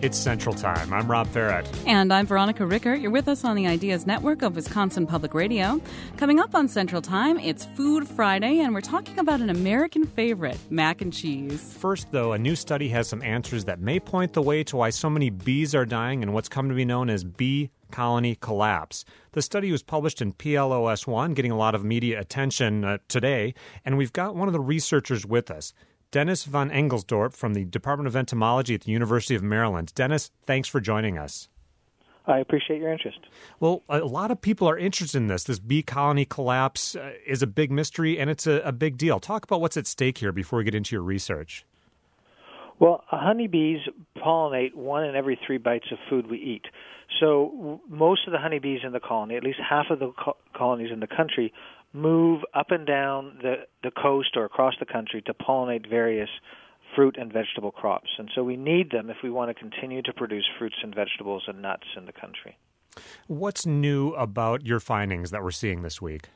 It's Central Time. I'm Rob Farrett. And I'm Veronica Rickert. You're with us on the Ideas Network of Wisconsin Public Radio. Coming up on Central Time, it's Food Friday, and we're talking about an American favorite, mac and cheese. First, though, a new study has some answers that may point the way to why so many bees are dying and what's come to be known as bee colony collapse. The study was published in PLOS One, getting a lot of media attention today, and we've got one of the researchers with us, Dennis van Engelsdorp from the Department of Entomology at the University of Maryland. Dennis, thanks for joining us. I appreciate your interest. Well, a lot of people are interested in this. This bee colony collapse is a big mystery, and it's a big deal. Talk about what's at stake here before we get into your research. Well, honeybees pollinate 1 in every 3 bites of food we eat. So most of the honeybees in the colony, at least half of the colonies in the country, move up and down the coast or across the country to pollinate various fruit and vegetable crops. And so we need them if we want to continue to produce fruits and vegetables and nuts in the country. What's new about your findings that we're seeing this week?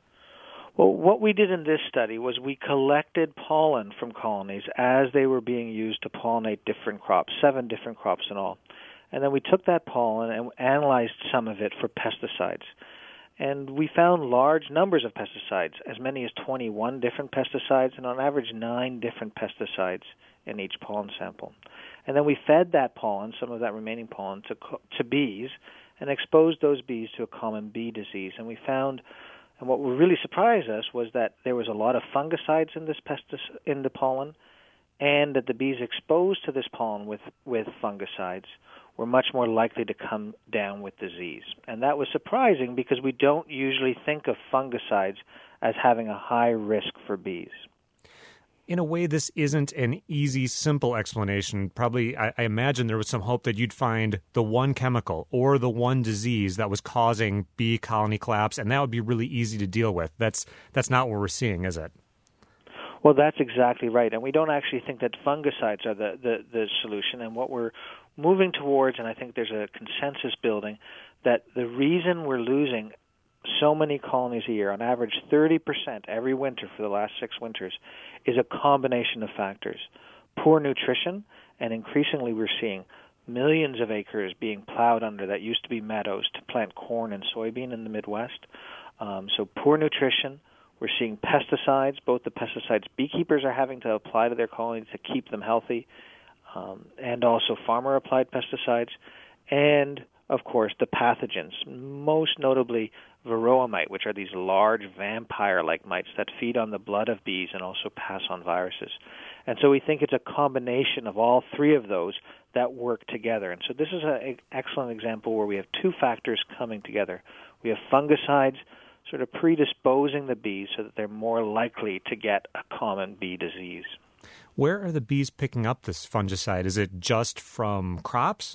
Well, what we did in this study was we collected pollen from colonies as they were being used to pollinate different crops, 7 different crops in all. And then we took that pollen and analyzed some of it for pesticides. And we found large numbers of pesticides, as many as 21 different pesticides, and on average 9 different pesticides in each pollen sample. And then we fed that pollen, some of that remaining pollen, to bees and exposed those bees to a common bee disease. And we found, and what really surprised us was that there was a lot of fungicides in in the pollen, and that the bees exposed to this pollen with fungicides were much more likely to come down with disease. And that was surprising because we don't usually think of fungicides as having a high risk for bees. In a way, this isn't an easy, simple explanation. Probably, I imagine there was some hope that you'd find the one chemical or the one disease that was causing bee colony collapse, and that would be really easy to deal with. That's not what we're seeing, is it? Well, that's exactly right. And we don't actually think that fungicides are the solution. And what we're moving towards, and I think there's a consensus building, that the reason we're losing so many colonies a year, on average 30% every winter for the last 6 winters, is a combination of factors. Poor nutrition, and increasingly we're seeing millions of acres being plowed under that used to be meadows to plant corn and soybean in the Midwest. So poor nutrition. We're seeing pesticides, both the pesticides beekeepers are having to apply to their colonies to keep them healthy, and also farmer-applied pesticides, and, of course, the pathogens, most notably varroa mite, which are these large vampire-like mites that feed on the blood of bees and also pass on viruses. And so we think it's a combination of all 3 of those that work together. And so this is an excellent example where we have 2 factors coming together. We have fungicides sort of predisposing the bees so that they're more likely to get a common bee disease. Where are the bees picking up this fungicide? Is it just from crops?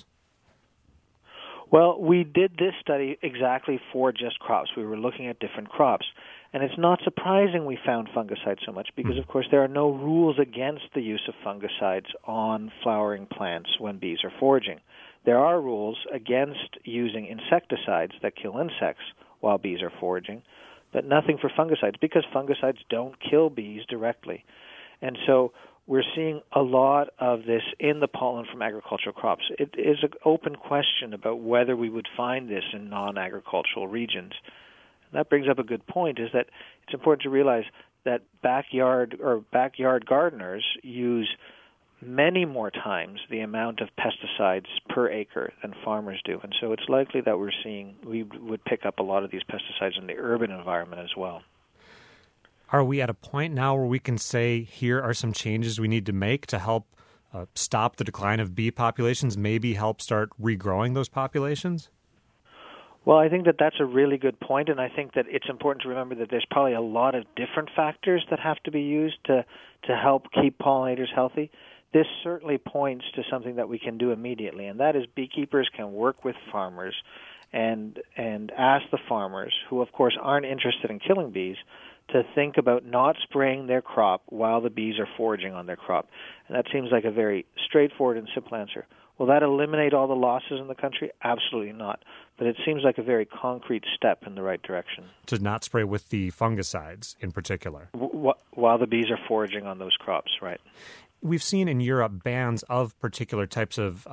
Well, we did this study exactly for just crops. We were looking at different crops. And it's not surprising we found fungicides so much because, of course, there are no rules against the use of fungicides on flowering plants when bees are foraging. There are rules against using insecticides that kill insects while bees are foraging, but nothing for fungicides because fungicides don't kill bees directly. And so we're seeing a lot of this in the pollen from agricultural crops. It is an open question about whether we would find this in non-agricultural regions. And that brings up a good point, is that it's important to realize that backyard gardeners use many more times the amount of pesticides per acre than farmers do. And so it's likely that we would pick up a lot of these pesticides in the urban environment as well. Are we at a point now where we can say here are some changes we need to make to help stop the decline of bee populations, maybe help start regrowing those populations? Well, I think that that's a really good point, and I think that it's important to remember that there's probably a lot of different factors that have to be used to help keep pollinators healthy. This certainly points to something that we can do immediately, and that is beekeepers can work with farmers and ask the farmers, who of course aren't interested in killing bees, to think about not spraying their crop while the bees are foraging on their crop. And that seems like a very straightforward and simple answer. Will that eliminate all the losses in the country? Absolutely not. But it seems like a very concrete step in the right direction. To not spray with the fungicides in particular. While the bees are foraging on those crops, right. we've seen in Europe bans of particular types of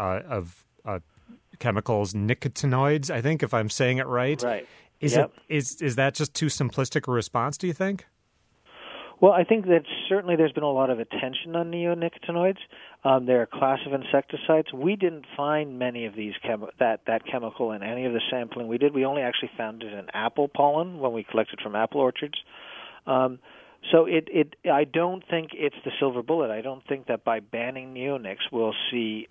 chemicals, nicotinoids, I think, if I'm saying it right. Right. Is that just too simplistic a response, do you think? Well, I think that certainly there's been a lot of attention on neonicotinoids. They're a class of insecticides. We didn't find many of these that chemical in any of the sampling we did. We only actually found it in apple pollen when we collected from apple orchards. So I don't think it's the silver bullet. I don't think that by banning neonics we'll see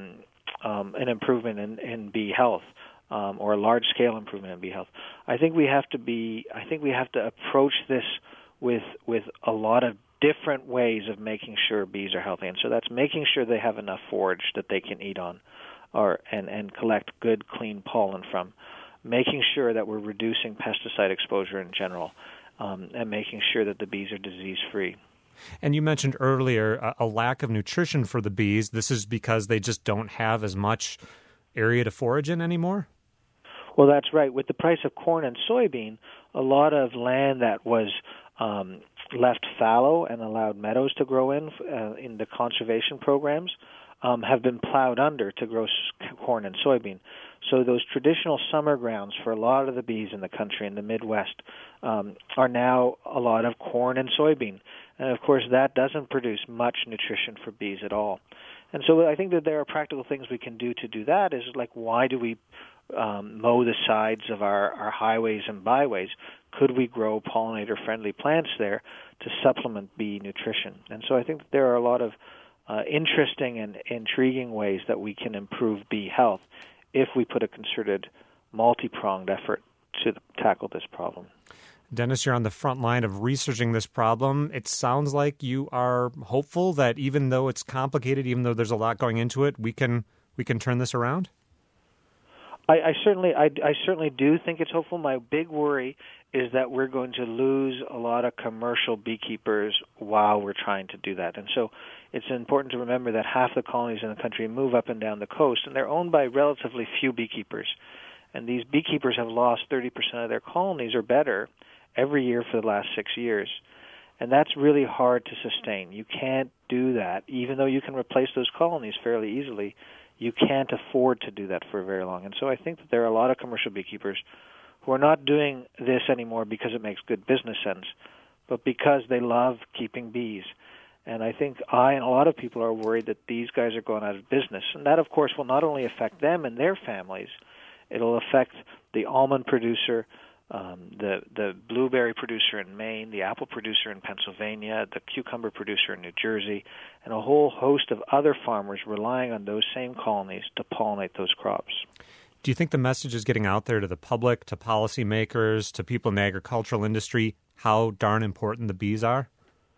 an improvement in bee health. Or a large-scale improvement in bee health. I think we have to approach this with a lot of different ways of making sure bees are healthy, and so that's making sure they have enough forage that they can eat on, and collect good, clean pollen from, making sure that we're reducing pesticide exposure in general, and making sure that the bees are disease-free. And you mentioned earlier a lack of nutrition for the bees. This is because they just don't have as much area to forage in anymore? Well, that's right. With the price of corn and soybean, a lot of land that was left fallow and allowed meadows to grow in the conservation programs have been plowed under to grow corn and soybean. So those traditional summer grounds for a lot of the bees in the country, in the Midwest, are now a lot of corn and soybean. And, of course, that doesn't produce much nutrition for bees at all. And so I think that there are practical things we can do to do that, is like, why do we mow the sides of our highways and byways? Could we grow pollinator-friendly plants there to supplement bee nutrition? And so I think that there are a lot of interesting and intriguing ways that we can improve bee health if we put a concerted, multi-pronged effort to tackle this problem. Dennis, you're on the front line of researching this problem. It sounds like you are hopeful that even though it's complicated, even though there's a lot going into it, we can turn this around? I certainly do think it's hopeful. My big worry is that we're going to lose a lot of commercial beekeepers while we're trying to do that. And so it's important to remember that half the colonies in the country move up and down the coast, and they're owned by relatively few beekeepers. And these beekeepers have lost 30% of their colonies or better every year for the last 6 years. And that's really hard to sustain. You can't do that. Even though you can replace those colonies fairly easily, you can't afford to do that for very long. And so I think that there are a lot of commercial beekeepers who are not doing this anymore because it makes good business sense, but because they love keeping bees. And I think and a lot of people are worried that these guys are going out of business. And that, of course, will not only affect them and their families, it'll affect the almond producer, the blueberry producer in Maine, the apple producer in Pennsylvania, the cucumber producer in New Jersey, and a whole host of other farmers relying on those same colonies to pollinate those crops. Do you think the message is getting out there to the public, to policymakers, to people in the agricultural industry, how darn important the bees are?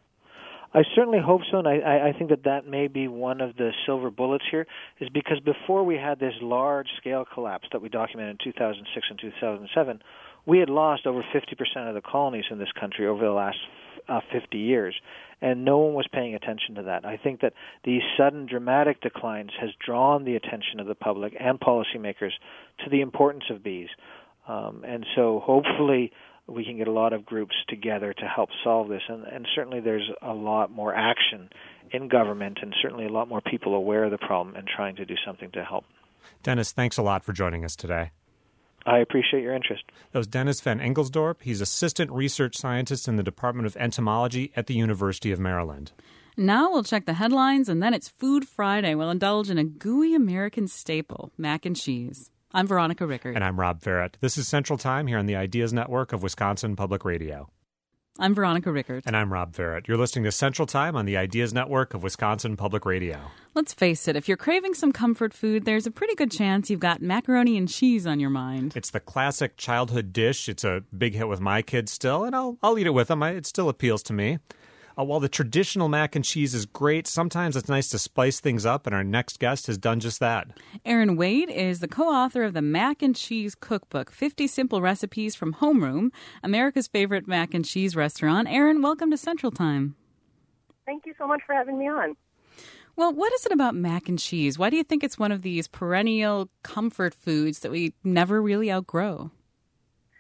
I certainly hope so, and I think that may be one of the silver bullets here, is because before we had this large-scale collapse that we documented in 2006 and 2007, we had lost over 50% of the colonies in this country over the last 50 years, and no one was paying attention to that. I think that these sudden dramatic declines has drawn the attention of the public and policymakers to the importance of bees. And so hopefully we can get a lot of groups together to help solve this. And certainly there's a lot more action in government and certainly a lot more people aware of the problem and trying to do something to help. Dennis, thanks a lot for joining us today. I appreciate your interest. That was Dennis Van Engelsdorp. He's Assistant Research Scientist in the Department of Entomology at the University of Maryland. Now we'll check the headlines, and then it's Food Friday. We'll indulge in a gooey American staple, mac and cheese. I'm Veronica Rickert. And I'm Rob Farrett. This is Central Time here on the Ideas Network of Wisconsin Public Radio. I'm Veronica Rickert. And I'm Rob Farrett. You're listening to Central Time on the Ideas Network of Wisconsin Public Radio. Let's face it, if you're craving some comfort food, there's a pretty good chance you've got macaroni and cheese on your mind. It's the classic childhood dish. It's a big hit with my kids still, and I'll eat it with them. It still appeals to me. While the traditional mac and cheese is great, sometimes it's nice to spice things up, and our next guest has done just that. Erin Wade is the co-author of the Mac and Cheese Cookbook, 50 Simple Recipes from Homeroom, America's favorite mac and cheese restaurant. Erin, welcome to Central Time. Thank you so much for having me on. Well, what is it about mac and cheese? Why do you think it's one of these perennial comfort foods that we never really outgrow?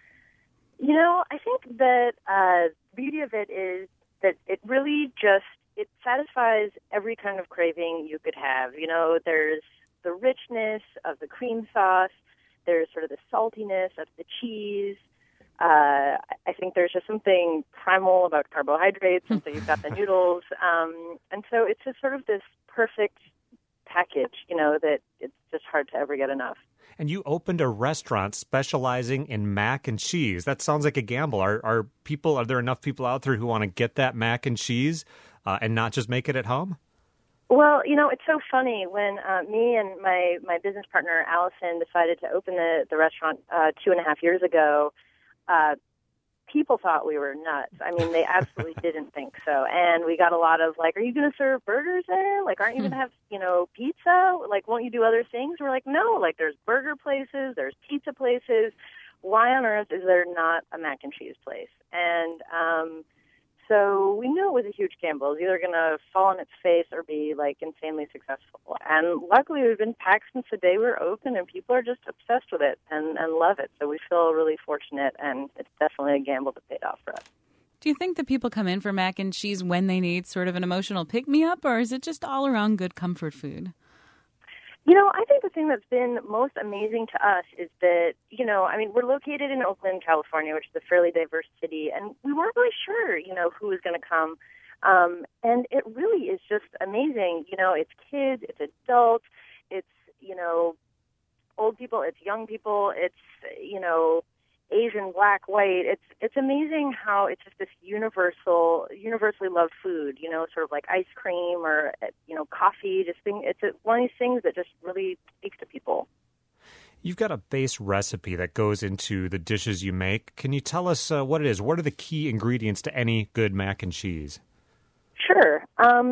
You know, I think that the beauty of it is that it really just it satisfies every kind of craving you could have. You know, there's the richness of the cream sauce. There's sort of the saltiness of the cheese. I think there's just something primal about carbohydrates, and so you've got the noodles. And so it's just sort of this perfect package, you know, that it's just hard to ever get enough. And you opened a restaurant specializing in mac and cheese. That sounds like a gamble. Are there enough people out there who want to get that mac and cheese and not just make it at home? Well, you know, it's so funny. When me and my business partner, Allison, decided to open the restaurant 2.5 years ago, people thought we were nuts. I mean, they absolutely didn't think so. And we got a lot of, like, are you going to serve burgers there? Like, aren't you going to have, you know, pizza? Like, won't you do other things? We're like, no, like, there's burger places, there's pizza places. Why on earth is there not a mac and cheese place? And so we knew it was a huge gamble. It was either going to fall on its face or be, like, insanely successful. And luckily, we've been packed since the day we were open, and people are just obsessed with it and love it. So we feel really fortunate, and it's definitely a gamble that paid off for us. Do you think that people come in for mac and cheese when they need sort of an emotional pick-me-up, or is it just all-around good comfort food? You know, I think the thing that's been most amazing to us is that, you know, I mean, we're located in Oakland, California, which is a fairly diverse city, and we weren't really sure, you know, who was going to come. And it really is just amazing. You know, it's kids, it's adults, it's, you know, old people, it's young people, it's, you know, Asian, black, white. It's amazing how it's just this universally loved food, you know, sort of like ice cream or, you know, coffee. It's one of these things that just really speaks to people. You've got a base recipe that goes into the dishes you make. Can you tell us what it is? What are the key ingredients to any good mac and cheese? Sure.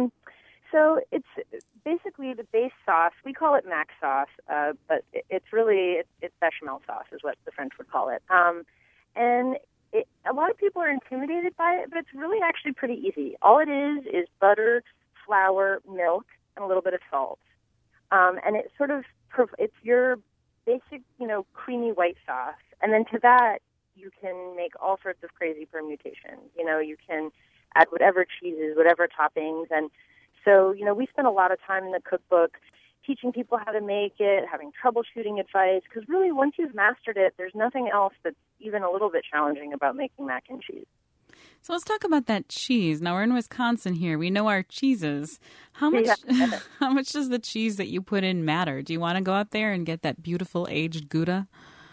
So it's basically the base sauce. We call it mac sauce, but it's bechamel sauce is what the French would call it. And a lot of people are intimidated by it, but it's really actually pretty easy. All it is butter, flour, milk, and a little bit of salt. And it sort of it's your basic, you know, creamy white sauce. And then to that, you can make all sorts of crazy permutations. You know, you can add whatever cheeses, whatever toppings, and so, you know, we spent a lot of time in the cookbook teaching people how to make it, having troubleshooting advice, because really once you've mastered it, there's nothing else that's even a little bit challenging about making mac and cheese. So let's talk about that cheese. Now, we're in Wisconsin here. We know our cheeses. How much does the cheese that you put in matter? Do you want to go out there and get that beautiful aged Gouda?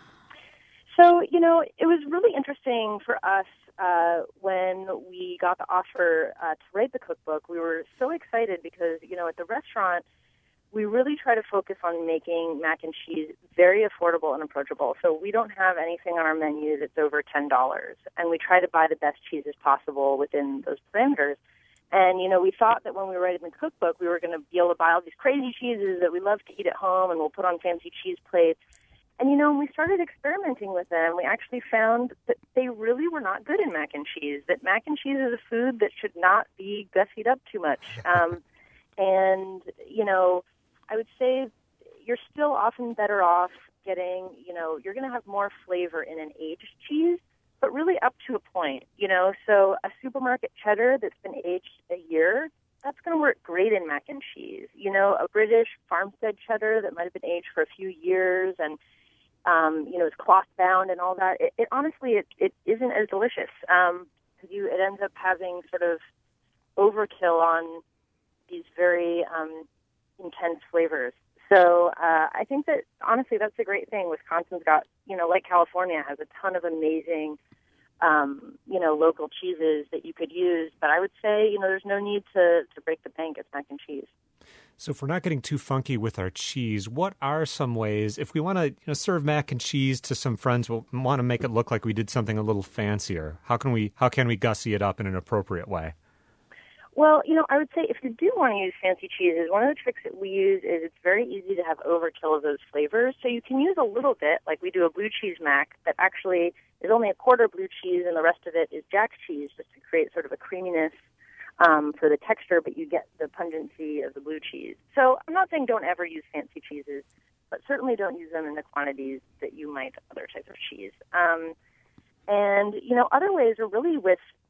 So, you know, it was really interesting for us when we got the offer to write the cookbook. We were so excited because, you know, at the restaurant, we really try to focus on making mac and cheese very affordable and approachable. So we don't have anything on our menu that's over $10. And we try to buy the best cheeses possible within those parameters. And, you know, we thought that when we were writing the cookbook, we were going to be able to buy all these crazy cheeses that we love to eat at home, and we'll put on fancy cheese plates. And, you know, when we started experimenting with them, we actually found that they really were not good in mac and cheese, that mac and cheese is a food that should not be gussied up too much. And, you know, I would say you're still often better off getting, you know, you're going to have more flavor in an aged cheese, but really up to a point, you know. So a supermarket cheddar that's been aged a year, that's going to work great in mac and cheese. You know, a British farmstead cheddar that might have been aged for a few years and, you know, it's cloth bound and all that. It honestly, it isn't as delicious. It ends up having sort of overkill on these very intense flavors. So I think that, honestly, that's a great thing. Wisconsin's got, you know, like California, has a ton of amazing, you know, local cheeses that you could use. But I would say, you know, there's no need to break the bank at mac and cheese. So if we're not getting too funky with our cheese, what are some ways, if we want to, you know, serve mac and cheese to some friends, we'll want to make it look like we did something a little fancier? How can we gussy it up in an appropriate way? Well, you know, I would say if you do want to use fancy cheeses, one of the tricks that we use is it's very easy to have overkill of those flavors. So you can use a little bit, like we do a blue cheese mac that actually is only a quarter blue cheese and the rest of it is jack cheese, just to create sort of a creaminess for the texture, but you get the pungency of the blue cheese. So I'm not saying don't ever use fancy cheeses, but certainly don't use them in the quantities that you might other types of cheese. And, you know, other ways are really with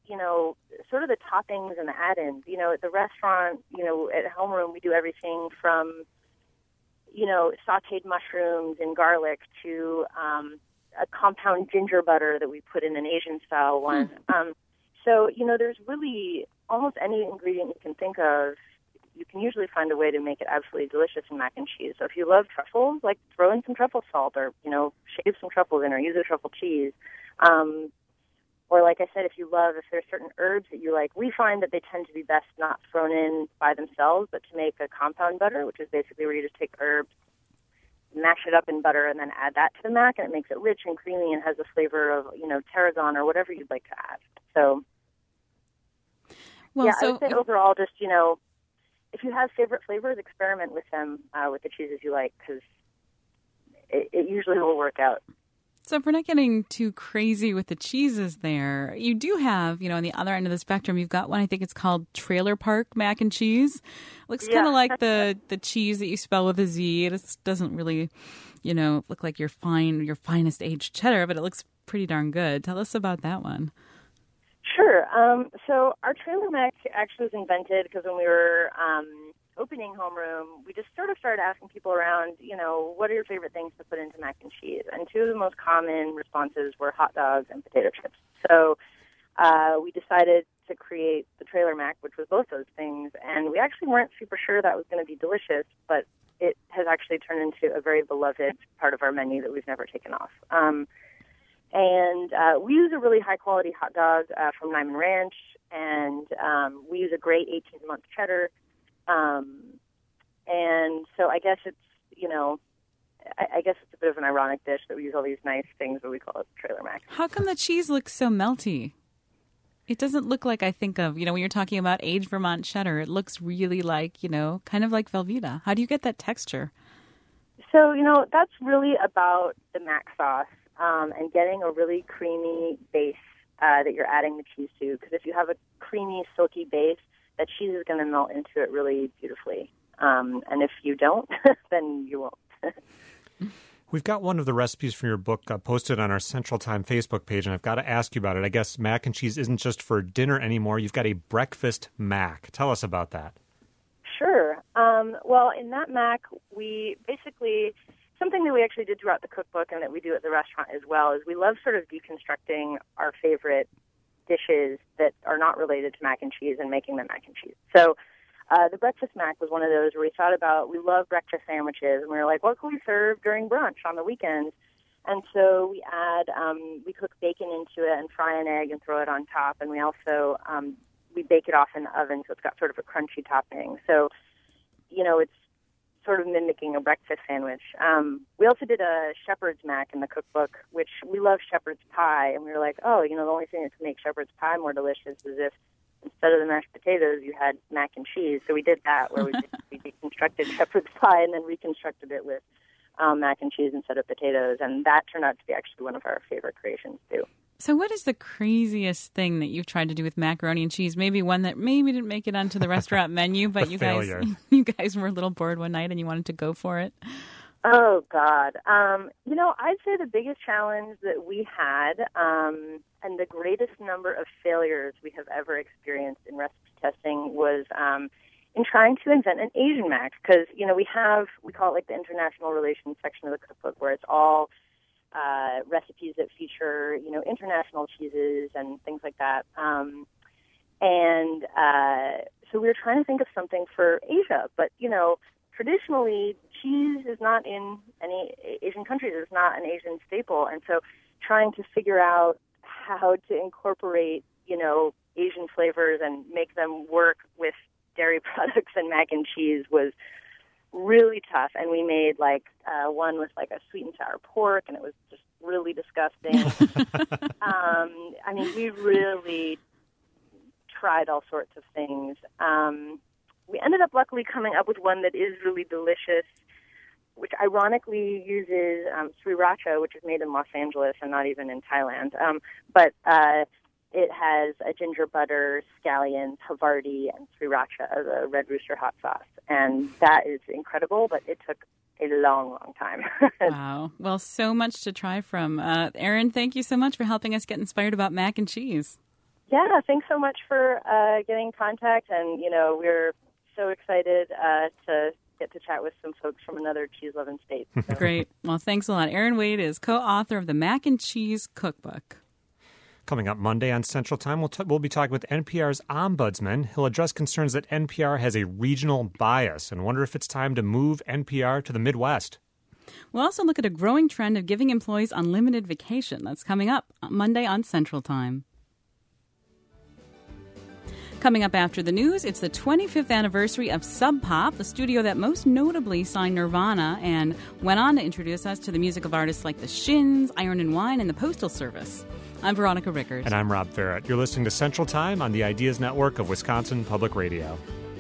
sort of the toppings and the add-ins. At the restaurant, at Homeroom, we do everything from, sautéed mushrooms and garlic to a compound ginger butter that we put in an Asian-style one. So, there's really almost any ingredient you can think of. You can usually find a way to make it absolutely delicious in mac and cheese. So if you love truffles, throw in some truffle salt or, shave some truffles in or use a truffle cheese. Or like I said, if there's certain herbs that you like, we find that they tend to be best not thrown in by themselves, but to make a compound butter, which is basically where you just take herbs, mash it up in butter, and then add that to the mac, and it makes it rich and creamy and has the flavor of, tarragon or whatever you'd like to add. So, I would say overall, just, if you have favorite flavors, experiment with them, with the cheeses you like, because it usually will work out. So if we're not getting too crazy with the cheeses there, you do have, on the other end of the spectrum, you've got one, I think it's called Trailer Park Mac and Cheese. Looks kind of like the cheese that you spell with a Z. It doesn't really, look like your finest aged cheddar, but it looks pretty darn good. Tell us about that one. Sure. So our Trailer Mac actually was invented because when we were opening Homeroom, we just sort of started asking people around, what are your favorite things to put into mac and cheese? And two of the most common responses were hot dogs and potato chips. So we decided to create the Trailer Mac, which was both those things. And we actually weren't super sure that was going to be delicious, but it has actually turned into a very beloved part of our menu that we've never taken off. And we use a really high-quality hot dog from Niman Ranch, and we use a great 18-month cheddar. And so I guess it's, I guess it's a bit of an ironic dish that we use all these nice things, but we call it Trailer Mac. How come the cheese looks so melty? It doesn't look like I think of, when you're talking about aged Vermont cheddar, it looks really like, kind of like Velveeta. How do you get that texture? So, that's really about the mac sauce. And getting a really creamy base that you're adding the cheese to. Because if you have a creamy, silky base, that cheese is going to melt into it really beautifully. And if you don't, then you won't. We've got one of the recipes from your book posted on our Central Time Facebook page, and I've got to ask you about it. I guess mac and cheese isn't just for dinner anymore. You've got a breakfast mac. Tell us about that. Sure. Well, in that mac, we basically... Something that we actually did throughout the cookbook and that we do at the restaurant as well is we love sort of deconstructing our favorite dishes that are not related to mac and cheese and making them mac and cheese. So the breakfast mac was one of those where we thought about, we love breakfast sandwiches, and we were like, what can we serve during brunch on the weekends? And so we cook bacon into it and fry an egg and throw it on top, and we also, we bake it off in the oven so it's got sort of a crunchy topping. So, it's sort of mimicking a breakfast sandwich. We also did a shepherd's mac in the cookbook, which we love shepherd's pie, and we were like, the only thing that can make shepherd's pie more delicious is if instead of the mashed potatoes, you had mac and cheese. So we did that, where we deconstructed shepherd's pie and then reconstructed it with mac and cheese instead of potatoes, and that turned out to be actually one of our favorite creations, too. So what is the craziest thing that you've tried to do with macaroni and cheese? Maybe one that maybe didn't make it onto the restaurant menu, but you guys were a little bored one night and you wanted to go for it? Oh, God. I'd say the biggest challenge that we had and the greatest number of failures we have ever experienced in recipe testing was in trying to invent an Asian mac. Because, we call it the International Relations section of the cookbook, where it's all recipes that feature, international cheeses and things like that. So we were trying to think of something for Asia, but, traditionally cheese is not in any Asian countries. It's not an Asian staple. And so trying to figure out how to incorporate, Asian flavors and make them work with dairy products and mac and cheese was really tough. And we made one with a sweet and sour pork, and it was just really disgusting. We really tried all sorts of things. We ended up luckily coming up with one that is really delicious, which ironically uses sriracha, which is made in Los Angeles and not even in Thailand. But it has a ginger butter, scallions, Havarti, and sriracha, the Red Rooster hot sauce. And that is incredible, but it took a long, long time. Wow. Well, so much to try from. Erin, thank you so much for helping us get inspired about mac and cheese. Yeah, thanks so much for getting in contact, and we're so excited to get to chat with some folks from another cheese-loving state. So. Great. Well, thanks a lot. Aaron Wade is co-author of the Mac and Cheese Cookbook. Coming up Monday on Central Time, we'll be talking with NPR's ombudsman. He'll address concerns that NPR has a regional bias and wonder if it's time to move NPR to the Midwest. We'll also look at a growing trend of giving employees unlimited vacation. That's coming up Monday on Central Time. Coming up after the news, it's the 25th anniversary of Sub Pop, the studio that most notably signed Nirvana and went on to introduce us to the music of artists like the Shins, Iron and Wine, and the Postal Service. I'm Veronica Rickert. And I'm Rob Farrett. You're listening to Central Time on the Ideas Network of Wisconsin Public Radio.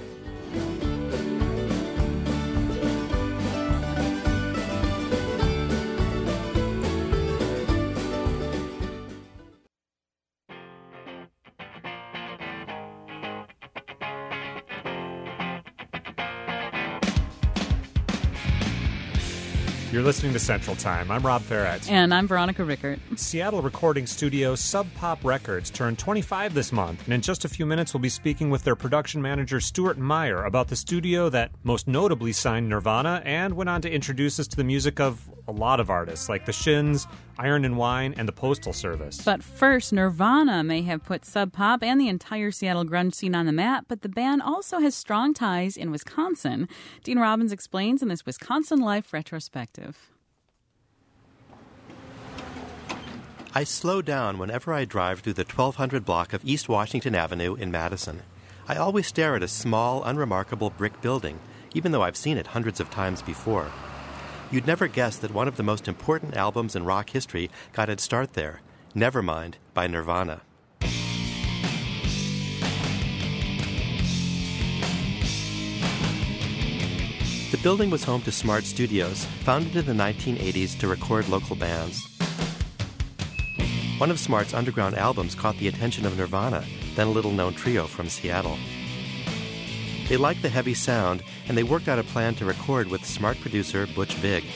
You're listening to Central Time. I'm Rob Farrett. And I'm Veronica Rickert. Seattle recording studio Sub Pop Records turned 25 this month, and in just a few minutes we'll be speaking with their production manager Stuart Meyer about the studio that most notably signed Nirvana and went on to introduce us to the music of a lot of artists like the Shins, Iron and Wine, and the Postal Service. But first, Nirvana may have put Sub Pop and the entire Seattle grunge scene on the map, but the band also has strong ties in Wisconsin. Dean Robbins explains in this Wisconsin Life retrospective. I slow down whenever I drive through the 1200 block of East Washington Avenue in Madison. I always stare at a small, unremarkable brick building, even though I've seen it hundreds of times before. You'd never guess that one of the most important albums in rock history got its start there, Nevermind by Nirvana. The building was home to Smart Studios, founded in the 1980s to record local bands. One of Smart's underground albums caught the attention of Nirvana, then a little-known trio from Seattle. They liked the heavy sound, and they worked out a plan to record with Smart producer Butch Vig.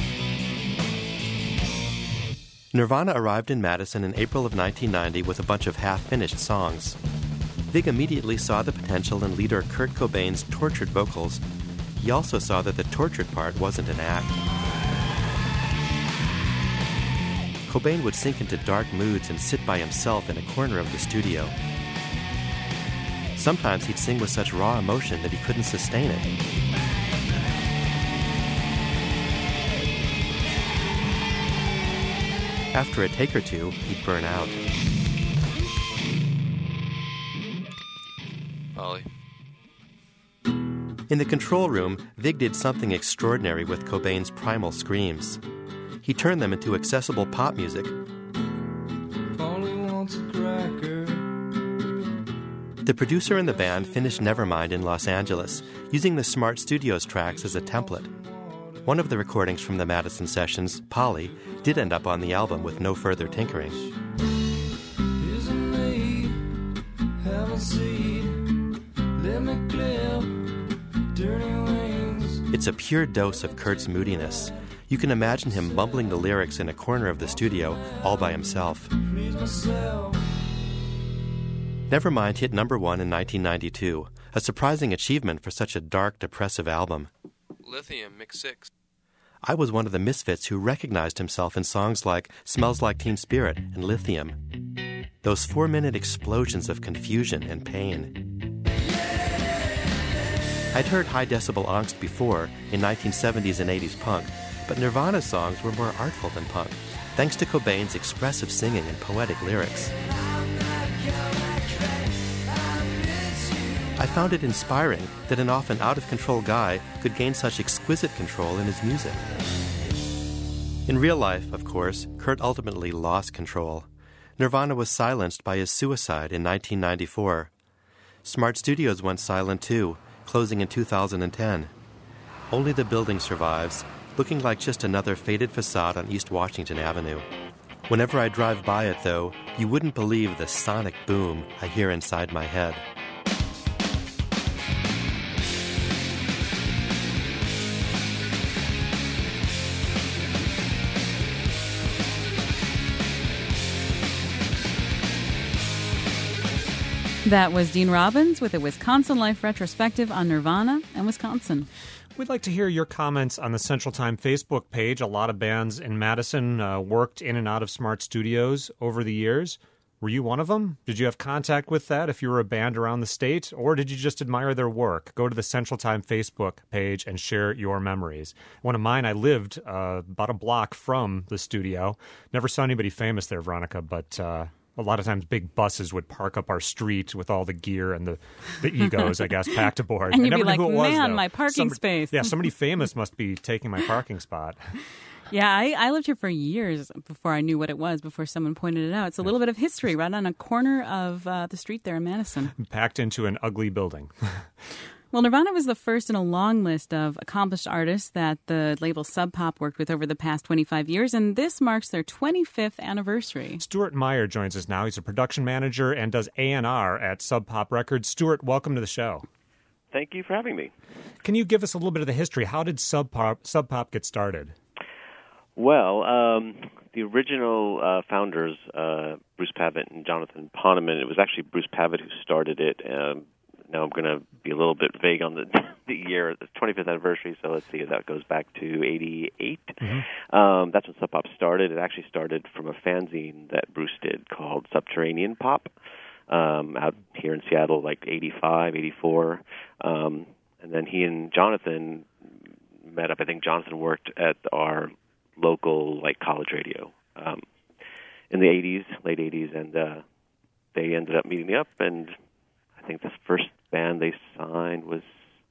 Nirvana arrived in Madison in April of 1990 with a bunch of half-finished songs. Vig immediately saw the potential in leader Kurt Cobain's tortured vocals. He also saw that the tortured part wasn't an act. Cobain would sink into dark moods and sit by himself in a corner of the studio. Sometimes he'd sing with such raw emotion that he couldn't sustain it. After a take or two, he'd burn out. Ollie. In the control room, Vig did something extraordinary with Cobain's primal screams. He turned them into accessible pop music. Only wants a cracker. The producer and the band finished Nevermind in Los Angeles, using the Smart Studios tracks as a template. One of the recordings from the Madison sessions, Polly, did end up on the album with no further tinkering. It's a pure dose of Kurt's moodiness. You can imagine him mumbling the lyrics in a corner of the studio all by himself. Nevermind hit number 1 in 1992, a surprising achievement for such a dark, depressive album. Lithium, mix 6. I was one of the misfits who recognized himself in songs like Smells Like Teen Spirit and Lithium. Those 4-minute explosions of confusion and pain. I'd heard high decibel angst before in 1970s and 80s punk, but Nirvana's songs were more artful than punk, thanks to Cobain's expressive singing and poetic lyrics. I found it inspiring that an often out-of-control guy could gain such exquisite control in his music. In real life, of course, Kurt ultimately lost control. Nirvana was silenced by his suicide in 1994. Smart Studios went silent too, closing in 2010. Only the building survives, looking like just another faded facade on East Washington Avenue. Whenever I drive by it, though, you wouldn't believe the sonic boom I hear inside my head. That was Dean Robbins with a Wisconsin Life retrospective on Nirvana and Wisconsin. We'd like to hear your comments on the Central Time Facebook page. A lot of bands in Madison worked in and out of Smart Studios over the years. Were you one of them? Did you have contact with that if you were a band around the state? Or did you just admire their work? Go to the Central Time Facebook page and share your memories. One of mine, I lived about a block from the studio. Never saw anybody famous there, Veronica, but a lot of times big buses would park up our street with all the gear and the egos, I guess, packed aboard. And you'd I never be like, knew who it was, man, though. my parking space. Yeah, somebody famous must be taking my parking spot. Yeah, I lived here for years before I knew what it was, before someone pointed it out. It's a little bit of history right on a corner of the street there in Madison. Packed into an ugly building. Well, Nirvana was the first in a long list of accomplished artists that the label Sub Pop worked with over the past 25 years, and this marks their 25th anniversary. Stuart Meyer joins us now. He's a production manager and does A&R at Sub Pop Records. Stuart, welcome to the show. Thank you for having me. Can you give us a little bit of the history? How did Sub Pop get started? Well, the original founders, Bruce Pavitt and Jonathan Poneman, it was actually Bruce Pavitt who started it. Now I'm going to be a little bit vague on the year, the 25th anniversary, so let's see, that goes back to 88. Mm-hmm. That's when Sub Pop started. It actually started from a fanzine that Bruce did called Subterranean Pop out here in Seattle, like 85, 84. And then he and Jonathan met up. I think Jonathan worked at our local college radio in the 80s, late 80s, and they ended up meeting me up, and I think the first band they signed was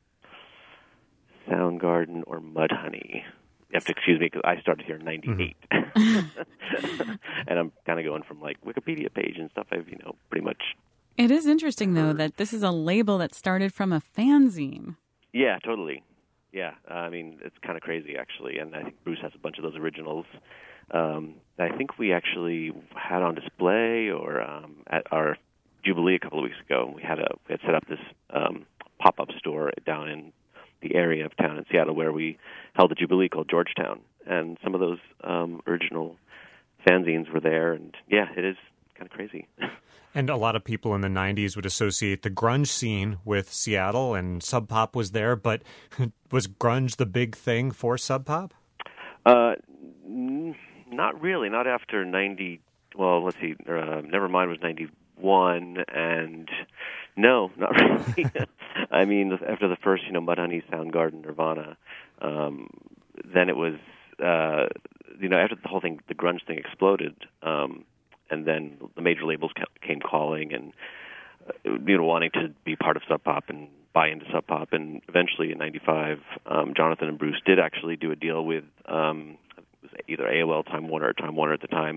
Soundgarden or Mudhoney. You have to excuse me because I started here in 98. Mm-hmm. And I'm kind of going from Wikipedia page and stuff I've pretty much. It is interesting though that this is a label that started from a fanzine. Yeah, totally. Yeah, I mean, it's kind of crazy, actually, and I think Bruce has a bunch of those originals that I think we actually had on display or at our Jubilee a couple of weeks ago. We had set up this pop-up store down in the area of town in Seattle where we held the Jubilee called Georgetown, and some of those original fanzines were there, and yeah, it is kind of crazy. And a lot of people in the 90s would associate the grunge scene with Seattle, and Sub Pop was there, but was grunge the big thing for Sub Pop? Not really. Not after 90... Well, let's see. Nevermind was 91, and no, not really. I mean, after the first, Mudhoney, Soundgarden, Nirvana, then it was, after the whole thing, the grunge thing exploded, and then the major labels came calling and, wanting to be part of Sub Pop and buy into Sub Pop. And eventually in 95, Jonathan and Bruce did actually do a deal with it was either AOL, Time Warner, or Time Warner at the time,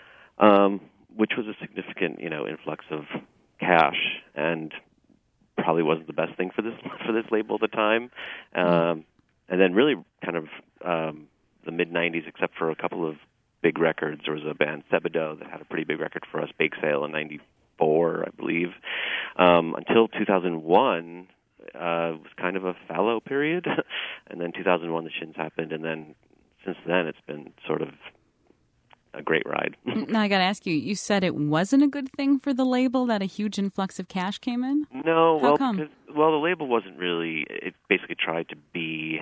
which was a significant, influx of cash and probably wasn't the best thing for this label at the time. And then really kind of the mid-90s, except for a couple of big records. There was a band, Sebadoh, that had a pretty big record for us, Bake Sale, in 94, I believe. Until 2001, was kind of a fallow period. And then 2001, the Shins happened. And then since then, it's been sort of a great ride. Now, I got to ask you, you said it wasn't a good thing for the label that a huge influx of cash came in? No. How come? Because, the label wasn't really, it basically tried to be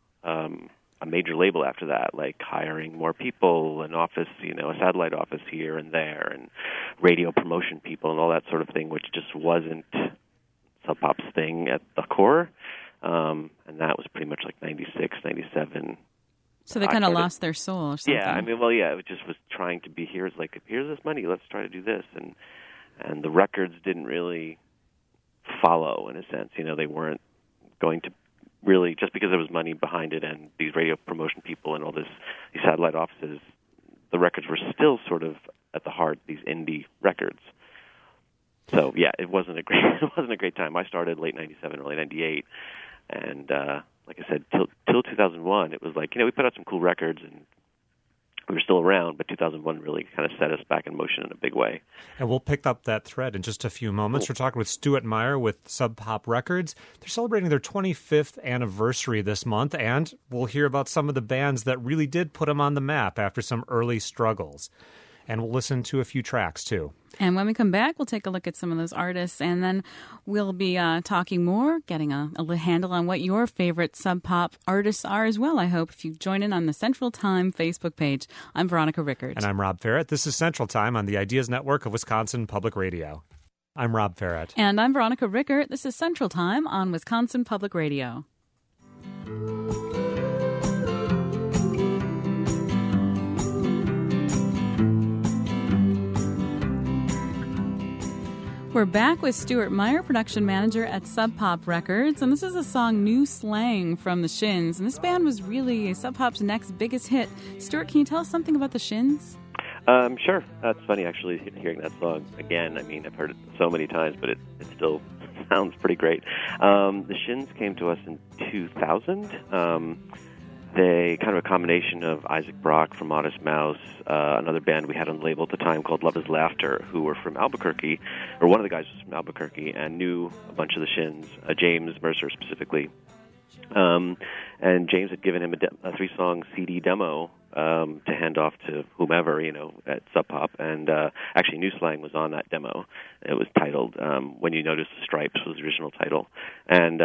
a major label after that, like hiring more people, an office, a satellite office here and there, and radio promotion people and all that sort of thing, which just wasn't Sub Pop's thing at the core. And that was pretty much 96, 97. So they kind of lost their soul or something. Yeah, I mean, it just was trying to be, here's this money, let's try to do this. And the records didn't really follow, in a sense. They weren't going to really, just because there was money behind it and these radio promotion people and all these satellite offices, the records were still sort of at the heart, these indie records. So yeah, it wasn't a great time. I started late 97, early 98, and like I said, till 2001, it was we put out some cool records and we were still around, but 2001 really kind of set us back in motion in a big way. And we'll pick up that thread in just a few moments. We're talking with Stuart Meyer with Sub Pop Records. They're celebrating their 25th anniversary this month, and we'll hear about some of the bands that really did put them on the map after some early struggles. and we'll listen to a few tracks, too. And when we come back, we'll take a look at some of those artists, and then we'll be talking more, getting a handle on what your favorite Sub Pop artists are as well, I hope, if you join in on the Central Time Facebook page. I'm Veronica Rickert. And I'm Rob Ferret. This is Central Time on the Ideas Network of Wisconsin Public Radio. I'm Rob Ferret. And I'm Veronica Rickert. This is Central Time on Wisconsin Public Radio. We're back with Stuart Meyer, production manager at Sub Pop Records, and this is the song New Slang from the Shins. And this band was really Sub Pop's next biggest hit. Stuart, can you tell us something about the Shins? Sure. That's funny, actually, hearing that song again. I mean, I've heard it so many times, but it still sounds pretty great. The Shins came to us in 2000. They kind of a combination of Isaac Brock from Modest Mouse, another band we had on the label at the time called Love is Laughter, who were from Albuquerque, or one of the guys was from Albuquerque, and knew a bunch of the Shins, James Mercer specifically. And James had given him a 3-song CD demo to hand off to whomever, at Sub Pop, and actually New Slang was on that demo. It was titled When You Notice the Stripes was the original title. And,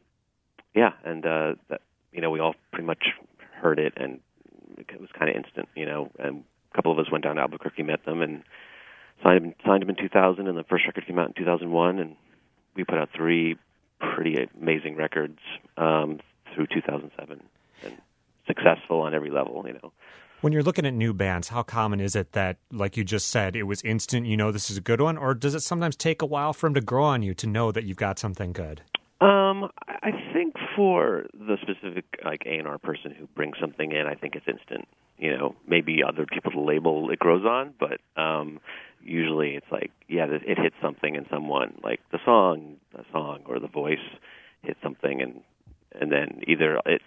that, we all pretty much heard it, and it was kind of instant, and a couple of us went down to Albuquerque, met them, and signed them in 2000, and the first record came out in 2001, and we put out 3 pretty amazing records through 2007, and successful on every level, When you're looking at new bands, how common is it that, like you just said, it was instant, this is a good one, or does it sometimes take a while for them to grow on you to know that you've got something good? I think for the specific A&R person who brings something in, I think it's instant. Maybe other people to label it grows on, but usually it's it hits something in someone, like the song or the voice hits something, and then either it's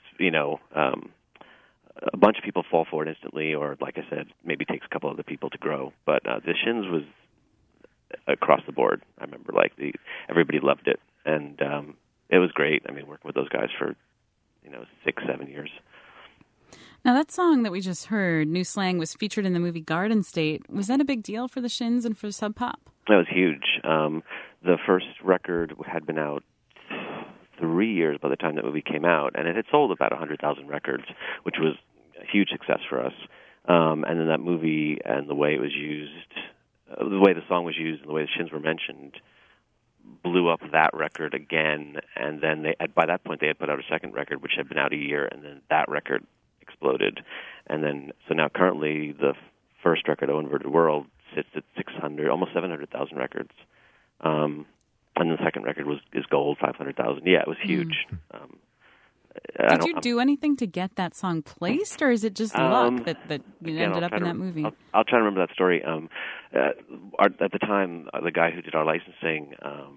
a bunch of people fall for it instantly, or like I said, maybe takes a couple other people to grow. But the Shins was across the board. I remember everybody loved it, and it was great. I mean, working with those guys for 6-7 years. Now, that song that we just heard, New Slang, was featured in the movie Garden State. Was that a big deal for the Shins and for Sub Pop? That was huge. The first record had been out 3 years by the time that movie came out, and it had sold about 100,000 records, which was a huge success for us. And then that movie and the way it was used, the way the song was used and the way the Shins were mentioned, blew up that record again. And then by that point they had put out a second record, which had been out a year, and then that record exploded. And then, so now currently the first record, Oh Inverted World, sits at 600, almost 700,000 records. And the second record is gold, 500,000. Yeah, it was huge. Did you do anything to get that song placed, or is it just luck that you ended up in that movie? I'll try to remember that story. At the time, the guy who did our licensing,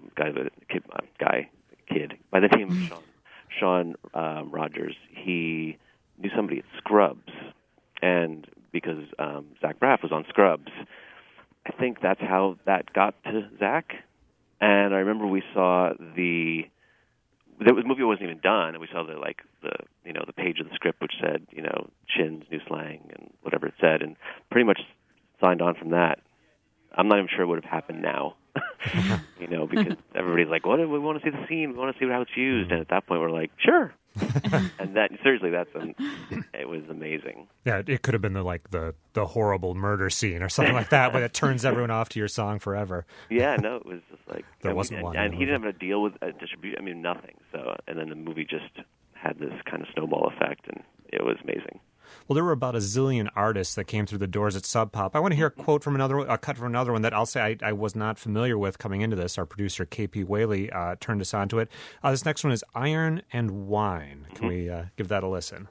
kid by the name of Sean Rogers, he knew somebody at Scrubs, and because Zach Braff was on Scrubs, I think that's how that got to Zach. And I remember we saw the movie wasn't even done, and we saw the page of the script which said Shins, New Slang, and whatever it said, and pretty much signed on from that. I'm not even sure what would have happened now, because everybody's like, "What? We want to see the scene. We want to see how it's used." And at that point, we're like, "Sure." And it was amazing. Yeah, it could have been the horrible murder scene or something like that, but it turns everyone off to your song forever. Yeah, no, it was just like there wasn't one, and he didn't have to deal with distribution. I mean, nothing. So, and then the movie just had this kind of snowball effect, and it was amazing. Well, there were about a zillion artists that came through the doors at Sub Pop. I want to hear a cut from another one that I'll say I was not familiar with coming into this. Our producer, KP Whaley, turned us onto it. This next one is Iron and Wine. Can we give that a listen?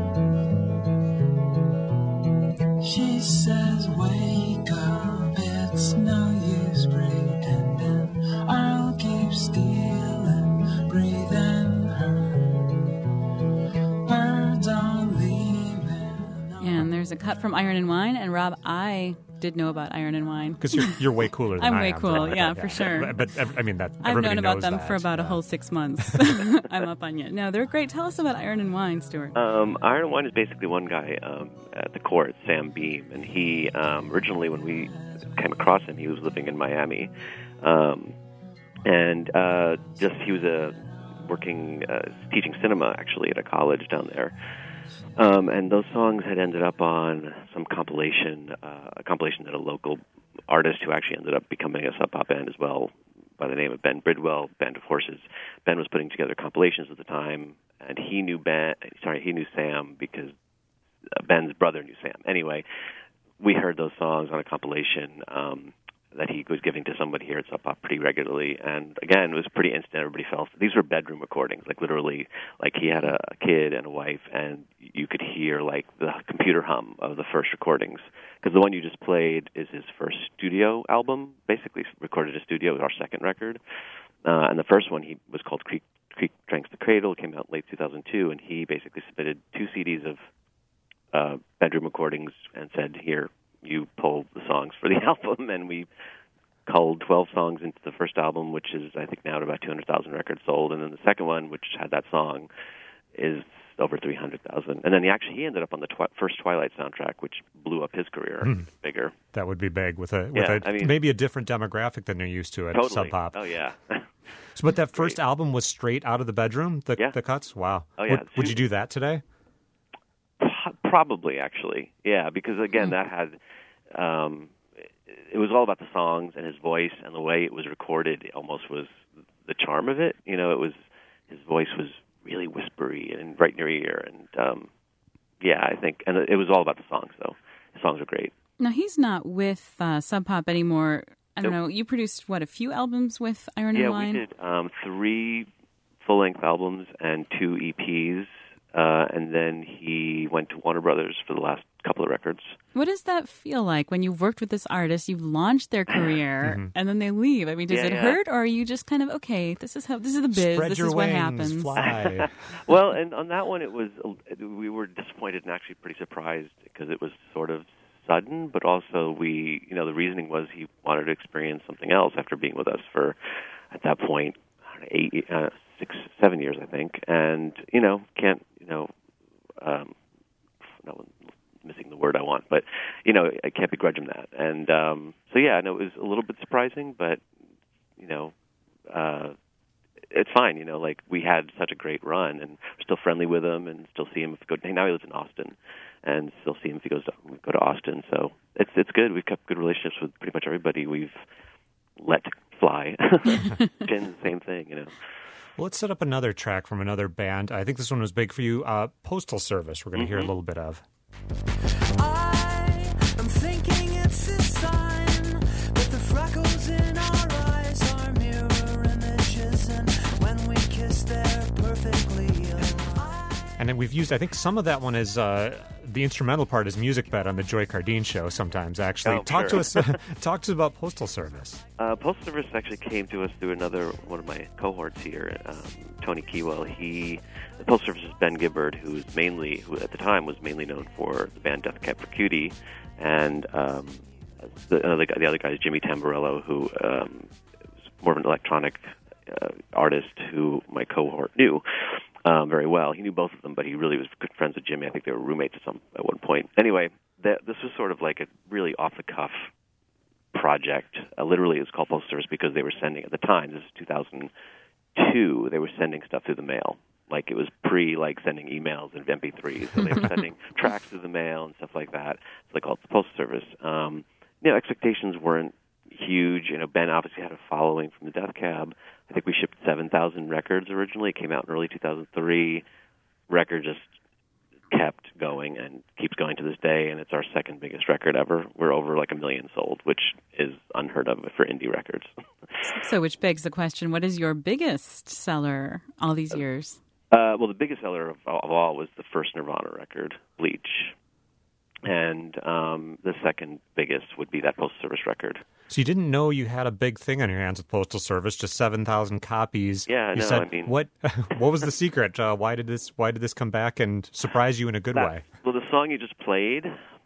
She says, wake up, it's no use pretending. I'll keep stealing, breathing her. Birds are leaving. And there's a cut from Iron and Wine. And Rob, I did know about Iron and Wine. Because you're way cooler than I'm I way am. cool, yeah, for sure. But I mean, that I've known about knows them that. for about a whole 6 months. I'm up on you. No, they're great. Tell us about Iron and Wine, Stuart. Iron and Wine is basically one guy at the court, Sam Beam, and he originally, when we came across him, he was living in Miami, and he was teaching cinema actually at a college down there. And those songs had ended up on some compilation, a compilation that a local artist who actually ended up becoming a Sub Pop band as well, by the name of Ben Bridwell, Band of Horses. Ben was putting together compilations at the time, and he knew Sam because Ben's brother knew Sam. Anyway, we heard those songs on a compilation that he was giving to somebody here at Sub Pop pretty regularly, and again, it was pretty instant. Everybody felt these were bedroom recordings, like literally, like he had a kid and a wife, and you could hear like the computer hum of the first recordings, because the one you just played is his first studio album, basically recorded in a studio. It was our second record, and the first one was called Creek Drinks the Cradle. It came out late 2002, and he basically submitted 2 CDs of bedroom recordings and said, here, you pull the songs for the album, and we culled 12 songs into the first album, which is, I think, now at about 200,000 records sold, and then the second one, which had that song, is over 300,000. And then he ended up on the first Twilight soundtrack, which blew up his career bigger. That would be big with mean, maybe a different demographic than you're used to at Sub Pop. Oh, yeah. But that first album was straight out of the bedroom, the cuts? Wow. Oh, yeah. Would you do that today? Probably, actually. Yeah, because, again, that had... it was all about the songs and his voice, and the way it was recorded almost was the charm of it. You know, his voice was really whispery and right in your ear, and I think, and it was all about the songs, though. The songs are great. Now, he's not with Sub Pop anymore. I don't know, you produced, a few albums with Iron and Wine? Yeah, we did 3 full-length albums and 2 EPs, and then he went to Warner Brothers for the last couple of records. What does that feel like when you've worked with this artist, you've launched their career, and then they leave? I mean, does it hurt, or are you just kind of, okay, this is the biz, Spread this your is wings, what happens? Fly. Well, and on that one, we were disappointed and actually pretty surprised because it was sort of sudden, but also the reasoning was he wanted to experience something else after being with us for, at that point, 6-7 years, I think, and missing the word I want, but I can't begrudge him that, and I know it was a little bit surprising, but it's fine. Like we had such a great run, and we're still friendly with him, and still see him if we go. Now he lives in Austin, and still see him if we go to Austin. So it's good. We've kept good relationships with pretty much everybody we've let fly. Jen's the same thing, Well, let's set up another track from another band. I think this one was big for you. Postal Service, we're going to hear a little bit of. I am thinking it's a sign that the freckles in our eyes are mirror images, and when we kiss they're perfectly aligned. And then we've used, I think some of that one is the instrumental part is Music Bed on the Joy Cardine show sometimes, actually. Talk to us about Postal Service. Postal Service actually came to us through another one of my cohorts here, Tony Keywell. The Postal Service is Ben Gibbard, who at the time was mainly known for the band Death Cab for Cutie, and the other guy is Jimmy Tamborello, who was more of an electronic artist who my cohort knew very well. He knew both of them, but he really was good friends with Jimmy. I think they were roommates at one point. Anyway, this was sort of like a really off-the-cuff project. Literally, it was called Postal Service because they were sending, at the time, this is 2002, they were sending stuff through the mail. Like, it was sending emails and MP3s, so they were sending tracks through the mail and stuff like that. So they called it the Postal Service. Expectations weren't huge. Ben obviously had a following from the Death Cab. I think we shipped 7,000 records originally. It came out in early 2003. Record just kept going and keeps going to this day, and it's our second biggest record ever. We're over 1 million sold, which is unheard of for indie records. So which begs the question, what is your biggest seller all these years? Well, the biggest seller of all was the first Nirvana record, Bleach. And the second biggest would be that Postal Service record. So you didn't know you had a big thing on your hands with Postal Service, just 7,000 copies. Yeah, what was the secret? Why did this come back and surprise you in a good way? Well, the song you just played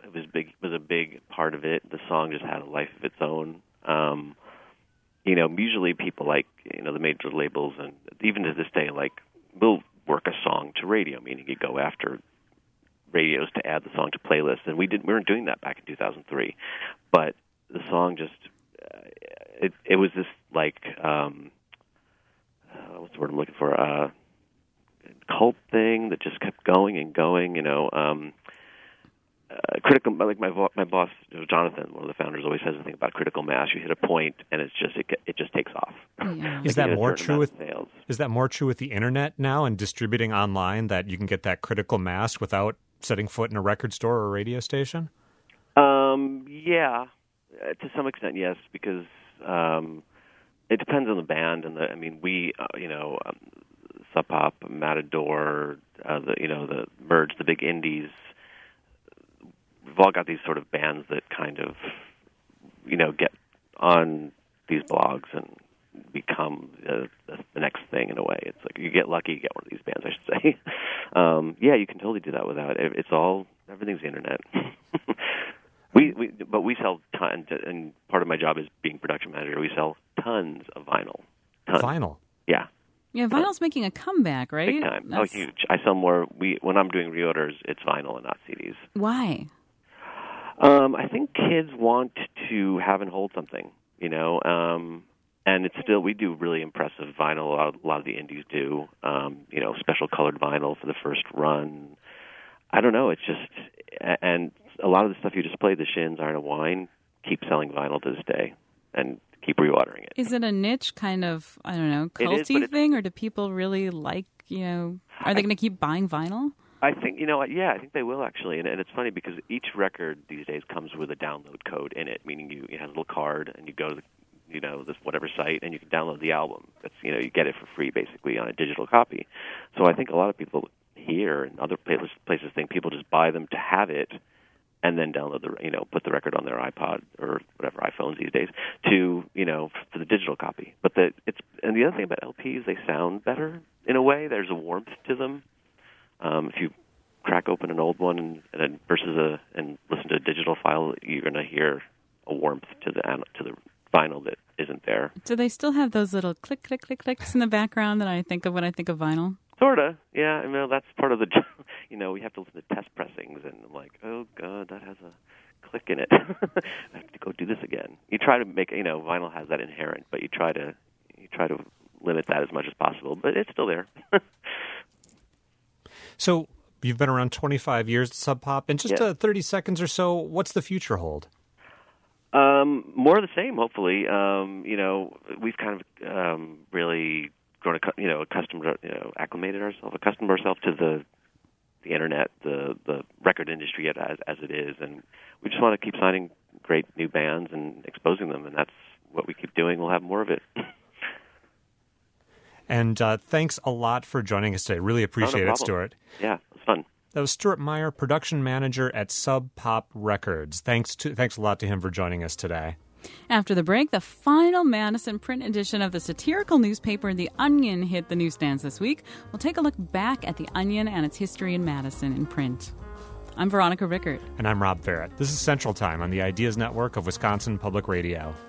was a big part of it. The song just had a life of its own. Usually people like, the major labels, and even to this day, like, will work a song to radio, meaning you go after radios to add the song to playlists, and we weren't doing that back in 2003. But the song just, it was this, like, what's the word I'm looking for? Cult thing that just kept going and going. Critical, like my boss Jonathan, one of the founders, always says the thing about critical mass. You hit a point, and it just takes off. Yeah. Is that more true with the internet now and distributing online, that you can get that critical mass without setting foot in a record store or a radio station? Yeah, to some extent, yes, because it depends on the band and we Sub Pop, Matador, the Merge, the big indies. We've all got these sort of bands that kind of, get on these blogs and become the next thing in a way. It's like you get lucky, you get one of these bands, I should say. Yeah, you can totally do that without it. Everything's the internet. But we sell tons, and part of my job is being production manager. We sell tons of vinyl. Tons. Vinyl? Yeah. Yeah, vinyl's making a comeback, right? Big time. Oh, huge. I sell more. When I'm doing reorders, it's vinyl and not CDs. Why? I think kids want to have and hold something, and it's still, we do really impressive vinyl. A lot of the indies do, special colored vinyl for the first run. I don't know. It's just, and a lot of the stuff you just played, the Shins, Iron and Wine, keep selling vinyl to this day and keep reordering it. Is it a niche kind of, I don't know, culty thing, or do people really like, are they going to keep buying vinyl? I think, I think they will actually. And it's funny because each record these days comes with a download code in it, meaning it has a little card and you go to this whatever site and you can download the album. That's, you get it for free basically on a digital copy. So I think a lot of people here and other places think people just buy them to have it and then download put the record on their iPod or whatever, iPhones these days, to, for the digital copy. But and the other thing about LPs, they sound better in a way. There's a warmth to them. If you crack open an old one and listen to a digital file, you're going to hear a warmth to the vinyl that isn't there. Do they still have those little click, click, click, clicks in the background that I think of when I think of vinyl? Sorta, yeah. That's part of the, we have to listen to test pressings, and I'm like, oh god, that has a click in it. I have to go do this again. You try to make, vinyl has that inherent, but you try to limit that as much as possible, but it's still there. So you've been around 25 years at Sub Pop. In just 30 seconds or so, what's the future hold? More of the same, hopefully. We've kind of really grown, accustomed ourselves to the internet, the record industry as it is, and we just want to keep signing great new bands and exposing them, and that's what we keep doing. We'll have more of it. And thanks a lot for joining us today. Really appreciate it, Stuart. Yeah, it was fun. That was Stuart Meyer, production manager at Sub Pop Records. Thanks a lot to him for joining us today. After the break, the final Madison print edition of the satirical newspaper The Onion hit the newsstands this week. We'll take a look back at The Onion and its history in Madison in print. I'm Veronica Rickert. And I'm Rob Ferrett. This is Central Time on the Ideas Network of Wisconsin Public Radio.